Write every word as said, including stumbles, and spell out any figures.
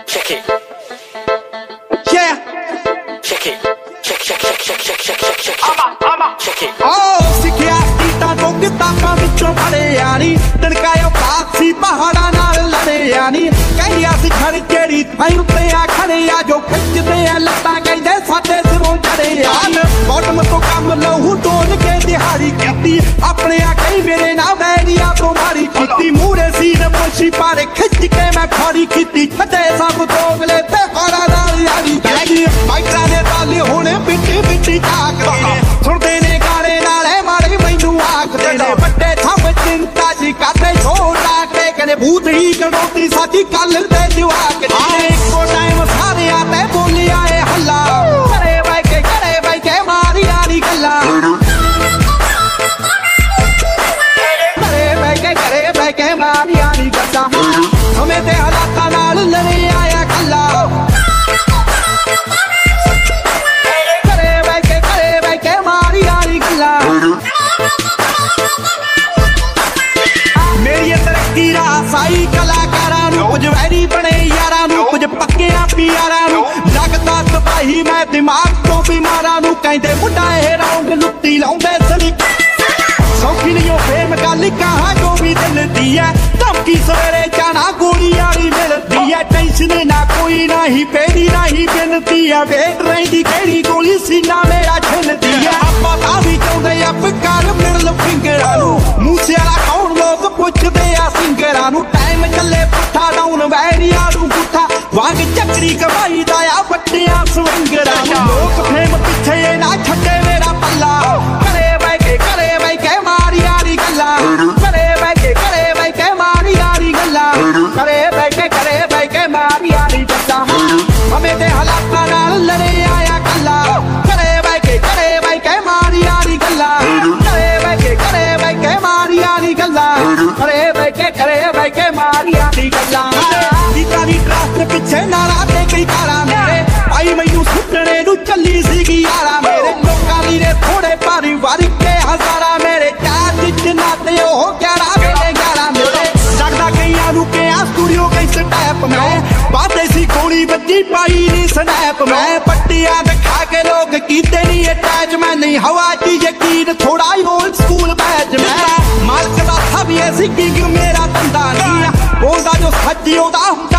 check it. Yeah. Check it. Check, check, check, check, check, check, check, check. Ama, ama. Check it. Oh, ਸਿੱਖਿਆ ਕੀਤਾ ਤੋਂ ਕਿਤਾਬਾਂ ਵਿੱਚੋਂ ਪੜ੍ਹਿਆ ਨੀ ਤੜਕਾਇਆ ਪਾਸੀ ਪਹਾੜਾਂ ਨਾਲ ਲੜਿਆ ਨੀ ਕਹਿੰਦਿਆ ਸੀ ਖੜ ਕਿਹੜੀ ਥਾਂ ਉੱਤੇ ਆ ਖੜੇ ਆ ਜੋ ਖਿੱਚਦੇ ਆ ਲੱਤਾਂ ਕਹਿੰਦੇ ਸਾਡੇ ਸਿਰੋਂ ਚੜੇ ਆ ਬੋਟਮ ਤੋਂ ਕੰਮ ਲਹੂ ਟੋਲ ਕੇ ਦਿਹਾੜੀ ਕੀਤੀ ਆਪਣੇ ਆ ਕਈ ਮੇਰੇ ਨਾਲ ਵੈਰੀਆ ਤੋਂ ਮਾਰੀ ਕੀਤੀ ਮੂਰੇ ਸੀ ਨੇ ਪੁੱਛੀ ਪਾਰੇ ਖਿੱਚ ਕੇ ਮੈਂ ਖੜੀ ਕੀਤੀ ਛੱਡੇ ਸਭ ਦੋਗਲੇ ਤੇ ਹਾੜਾ ਨਾਲ ਯਾਰੀ ਬੈਗੀ ਮਾਈਕਰਾਂ ਦੇ ਤਾਲੇ ਹੋਣੇ ਬਿੱਟੀ ਬਿੱਟੀ ਝਾਕਦੇ ਨੇ ਸੁਣਦੇ ਨੇ ਗਾਣੇ ਨਾਲੇ ਮਾਰੇ ਮੈਨੂੰ ਆਖਦੇ ਨੇ ਵੱਡੇ ਥੰਮ ਚਿੰਤਾ ਜੀ ਕਾਤੇ ਛੋੜਾ ਕੇ ਕਹਿੰਦੇ ਭੂਤ ਹੀ ਕੜੋਤੀ ਸਾਡੀ ਕੱਲ ਤੇ ਜਵਾਕ ਨੇ ਇੱਕੋ ਟਾਈਮ ਸਾਰਿਆਂ ਤੇ ਬੋਲਿਆ ਏ ਹੱਲਾ ਘਰੇ ਬੈ ਕੇ ਘਰੇ ਬੈ ਕੇ ਮਾਰੀਆਂ ਨੀ ਗੱਲਾਂ ਘਰੇ ਬੈ ਕੇ ਘਰੇ ਬੈ ਕੇ ਮਾਰੀਆਂ ਨੀ ਗੱਲਾਂ ਸਮੇਂ ਤੇ ਹਾਲਾਤਾਂ ਨਾਲ ਲੜੇ ਆਇਆ ਕੱਲਾ ਘਰੇ ਬੈ ਕੇ ਘਰੇ ਬੈ ਕੇ ਮਾਰੀਆਂ ਨੀ ਗੱਲਾਂ ਮੇਰੀ ਤਰੱਕੀ ਦਾ ਸਾਈ ਕਲਾਕਾਰਾਂ ਨੂੰ ਕੁਝ ਵੈਰੀ ਬਣੇ ਯਾਰਾਂ ਨੂੰ ਕੁਝ ਪੱਕਿਆਂ ਪਿਆਰਾਂ ਨੂੰ ਲੱਗਦਾ ਤਬਾਹੀ ਮੈਂ ਦਿਮਾਗ ਤੋਂ ਬਿਮਾਰਾਂ ਨੂੰ ਕਹਿੰਦੇ ਮੁੰਡਾ ਇਹ ਰੌਂਗ ਲੁੱਟੀ ਲਾਉਂਦੇ ਸਲੀ ਸੌਖੀ ਨਹੀਂ ਉਹ ਫੇਮ ਗੱਲ ਕਹਾਂ ਜੋ ਵੀ ਦਿਲ ਦੀ ਐ ਧਮਕੀ ਸਵੇਰੇ ਜਾਣਾ ਗੋਲੀ ਵਾਲੀ ਮਿਲਦੀ ਐ ਟੈਨਸ਼ਨ ਨਾ ਕੋਈ ਨਹੀਂ ਪੇਰੀ ਨਹੀਂ ਬਿਨਤੀ ਐ ਵੇਟ ਰਹਿੰਦੀ ਕਿਹੜੀ ਗੋਲੀ ਸੀਨਾ ਮੇਰਾ ਛਿਲਦੀ ਐ ਆਪਾਂ ਤਾਂ ਵੀ ਚਾਹੁੰਦੇ ਆ ਪਿਕਾਰ ਮਿਡਲ ਫਿੰਗਰਾਂ ਨੂੰ ਮੂਸੇ ਵਾਲਾ ਕੌਣ ਲੋਕ ਪੁੱਛਦੇ ਆ ਸਿੰਗਰਾਂ ਨੂੰ ਟਾਈਮ ਚੱਲੇ ਪੁੱਠਾ ਡਾਊਨ ਵੈਰੀਆਂ ਨੂੰ ਪੁੱਠਾ ਵਾਂਗ ਚੱਕਰੀ ਕਮਾਈ ਦਾ ਆ ਵੱਟਿਆਂ ਸਵਿੰਗਰਾਂ ਨੂੰ ਲੋਕ ਫੇਮ ਪਿੱਛੇ ਨਾ ਛੱਡੇ ਮੇਰਾ ਪੱਲਾ ਘਰੇ ਬੈ ਕੇ ਘਰੇ ਬੈ ਕੇ ਮਾਰੀਆਂ ਨੀ ਗੱਲਾਂ ਘਰੇ ਬੈ ਕੇ ਘਰੇ ਬੈ ਕੇ ਮਾਰੀਆਂ ਨੀ ਗੱਲਾਂ ਘਰੇ ਬੈ ਕੇ ਘਰੇ ਬੈ ਕੇ ਮਾਰੀਆਂ ਨੀ ਗੱਲਾਂ ਸਮੇਂ ਦੇ ਹਾਲਾਤਾਂ ਨਾਲ ਲੜੇ ਆਇਆ ਕੱਲਾ ਘਰੇ ਬੈ ਕੇ ਘਰੇ ਬੈ ਕੇ ਮਾਰੀਆਂ ਨੀ ਗੱਲਾਂ ਘਰੇ ਬੈ ਕੇ ਘਰੇ ਬੈ ਕੇ ਮਾਰੀਆਂ ਨੀ ਗੱਲਾਂ ਘਰੇ ਬੈ ਕੇ ਘਰੇ ਬੈ ਕੇ ਮਾਰੀਆਂ ਨੀ ਗੱਲਾਂ ਦੀਤਾ ਦੀ ਟਰਸਟ ਪਿੱਛੇ ਨਾਰਾ ਤੇ ਕਈ ਕਾਰਾਂ ਮੇਰੇ ਆਈ ਮੈਨੂੰ ਸੁੱਟਣੇ ਨੂੰ ਚੱਲੀ ਸੀਗੀ ਯਾਰਾ ਮੇਰੇ ਲੋਕਾਂ ਦੀ ਨੇ ਥੋੜੇ ਭਾਰੀ ਵਾਰੀ ਕੇ ਹਜ਼ਾਰਾਂ ਮੇਰੇ ਚਾਰ ਜਿੰਨਾ ਤੇ ਉਹ ਗਿਆਰਾਂ ਵੇਲੇ ਗਿਆਰਾਂ ਮੇਰੇ ਲੱਗਦਾ ਕਈਆਂ ਨੂੰ ਕਿਹਾ ਸਟੂਡੀਓ ਕਈ ਸਟੈਪ ਮੈਂ ਬਾਤੇ ਸੀ ਗੋਲੀ ਵੱਜੀ ਪਾਈ ਨੀ ਸਨੈਪ ਮੈਂ ਪੱਟੀਆਂ ਦਿਖਾ ਕੇ ਲੋਕ ਕੀਤੇ ਨਹੀਂ ਅਟੈਚ ਮੈਂ ਨਹੀਂ ਹਵਾ ਦੀ ਯਕੀਨ ਥੋੜਾ ਹੀ ਓਲਡ ਸਕੂਲ ਬੈਚ ਮੈਂ ਮਾਲਕ ਦਾ ਸਭ ਇਹ ਸੀ ਕਿੰਗ ਮੇਰਾ ਧੰਦਾ ਨਹੀਂ ਬੋਲਦਾ ਜੋ ਸੱਚੀ ਉਹਦਾ